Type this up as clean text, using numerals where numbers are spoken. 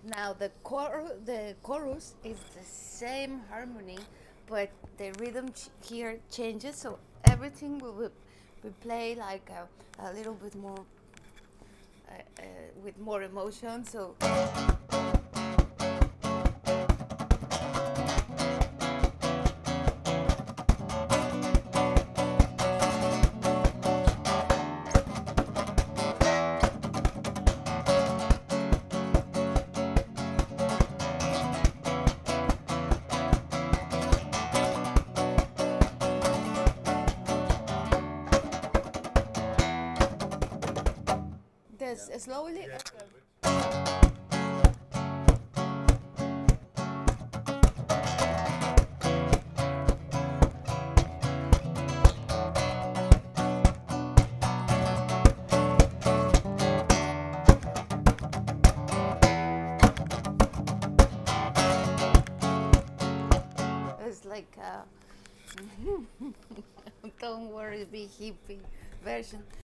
Now the chorus is the same harmony, but the rhythm here changes, so everything will be play like a little bit more with more emotion. So this slowly. It's like don't worry, be hippie version.